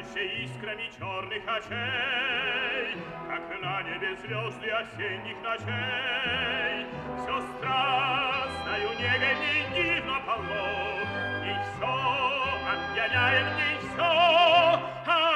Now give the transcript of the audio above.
больше искрами черных очей, как на небе звезды осенних ночей. Все страстною негой в ней дивно полно, в ней все, опьяняет в ней все,